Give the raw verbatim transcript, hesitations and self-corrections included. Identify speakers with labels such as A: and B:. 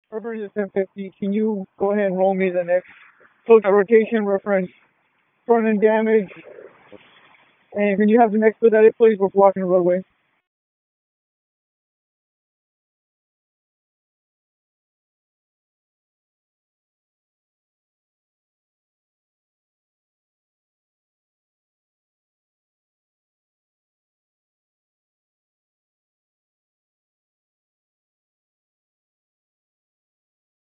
A: Reference is ten fifty. Can you go ahead and roll me the next total rotation reference, front end damage, and can you have the next expedited, please? We're blocking the roadway.